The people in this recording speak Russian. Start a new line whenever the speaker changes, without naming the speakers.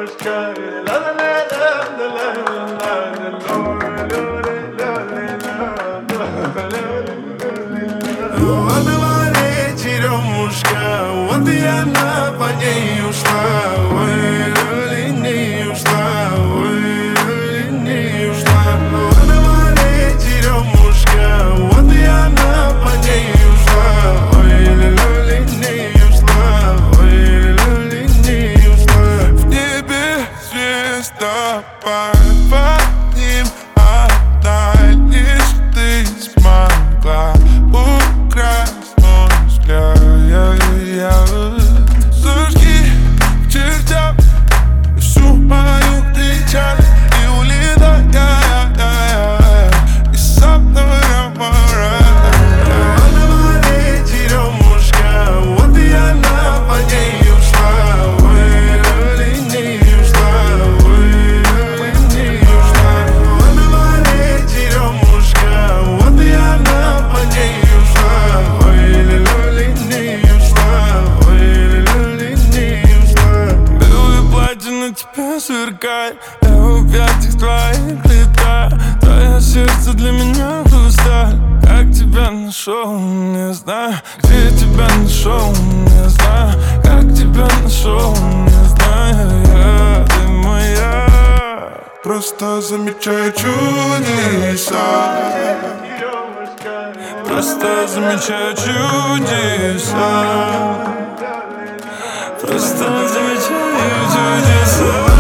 Одна черемушка, вот и она по ней ушла. Ой, люли, не ушла, ой, люли, не ушла. Одна черемушка, вот и она по ней ушла. Ой, люли, не ушла, ой, люли, не ушла. В небе звездопад, под ним одна лишь ты смогла украсть мой взгляд. Зажги в чертях всю мою печаль и улетай из самого моря. Одна черемушка, вот и она по ней ушла. Ой, люли, не ушла, ой, люли, не ушла. Одна черемушка, вот и она по ней ушла. Ой, люли, не ушла, ой, люли, не ушла. Белое платье на тебе сверкает, я в объятиях твоих летаю. Твое сердце для меня хрусталь. Как тебя нашел, не знаю. Где тебя нашел, не знаю. Как тебя нашел, не знаю. Ты моя. Просто замечаю чудеса. Просто замечаю чудеса. Просто замечаю чудеса.